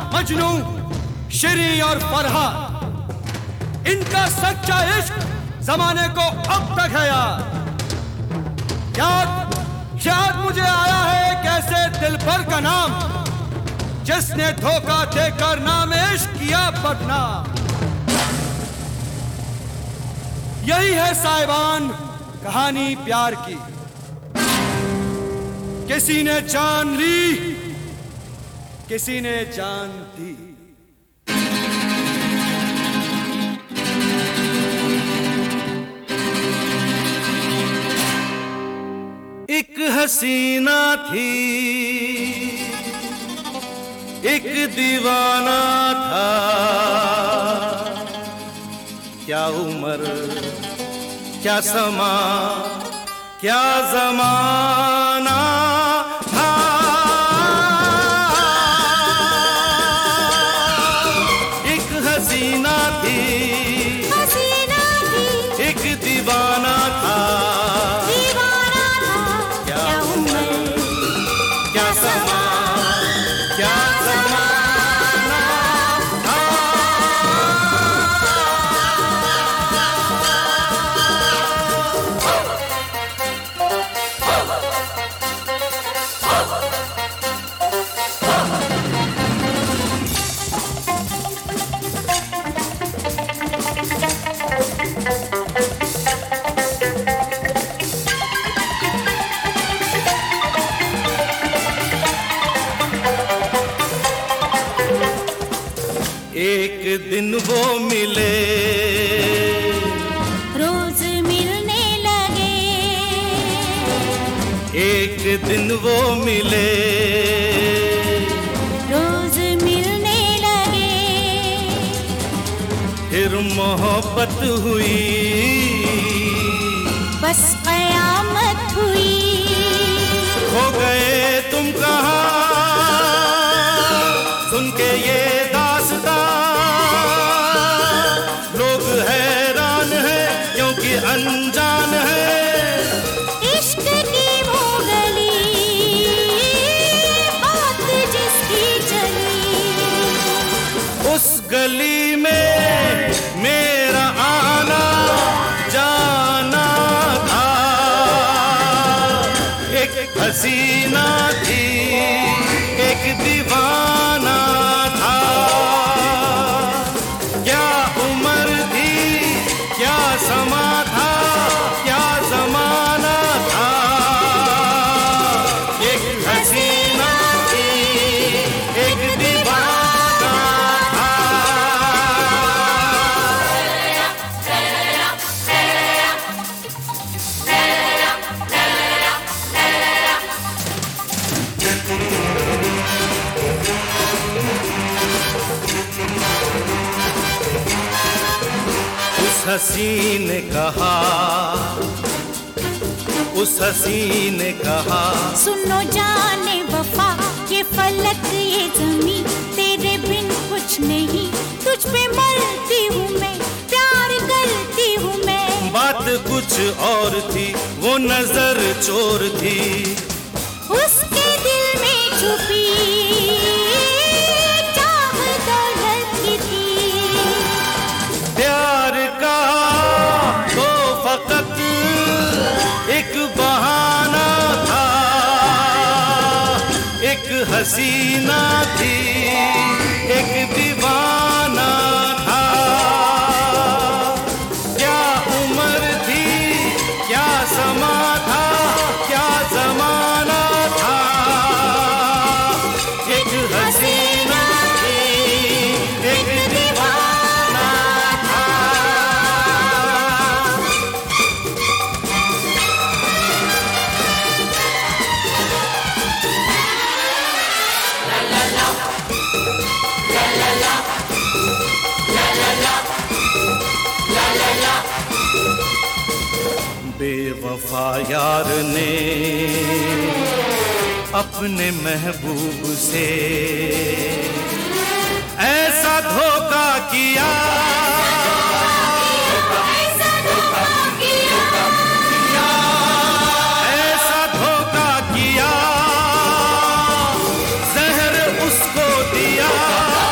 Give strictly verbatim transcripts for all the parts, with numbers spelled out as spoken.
मजनू, शिरी और फरहा, इनका सच्चा इश्क जमाने को अब तक है याद। याद याद मुझे आया है कैसे दिलबर का नाम, जिसने धोखा देकर नाम इश्क किया बदनाम। यही है साहिबान कहानी प्यार की, किसी ने जान ली, किसी ने जान दी। एक हसीना थी, एक दीवाना था, क्या उम्र क्या समा क्या जमाना था। एक हसीना थी, हसीना थी, एक दीवाना था, दीवाना था, क्या उम्र क्या समा क्या जमाना था। एक दिन वो मिले, रोज मिलने लगे, एक दिन वो मिले, रोज मिलने लगे, फिर मोहब्बत हुई, बस कयामत हुई। हो गए तुम कहाँ सुन के ये दास्तां, लोग हैरान हैं क्योंकि अनजान है। इश्क की वो गली, बात जिसकी चली, उस गली में मेरा आना जाना था। एक हसीना थी, एक दीवाना था, क्या उम्र थी क्या समा था, क्या जमाना था। एक हसीना थी, एक दीवाना था। उस हसीन ने कहा, उस हसीन ने कहा, सुनो जाने वफा, ये फलक ये जमी, तेरे बिन कुछ नहीं, तुझ पे मरती हूँ मैं, प्यार करती हूँ मैं। बात कुछ और थी, वो नजर चोर थी, उसके दिल में छुपी चाह दौलत की थी। प्यार का तो फकत एक बहाना था। एक हसीना थी, एक दीवाना था, क्या उम्र थी क्या समा था, क्या जमाना था। एक हसीना थी, एक दीवाना था। बेवफा यार ने अपने महबूब से ऐसा धोखा किया, ऐसा धोखा किया, जहर उसको दिया।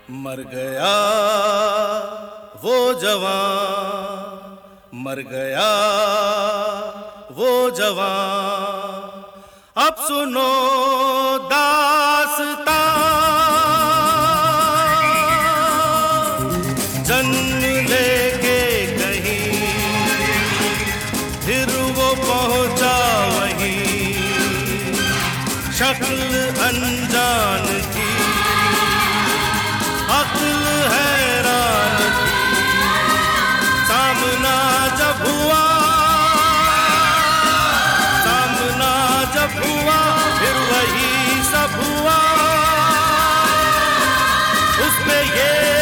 मर गया वो जवान, मर गया वो जवान, अब सुनो दास्तां। जन्म लेके कहीं फिर वो पहुंचा वहीं, शक्ल अनजान की, अक्ल हैरान थी। सामना जब हुआ, सामना जब हुआ, फिर वही सब हुआ। उसमें ये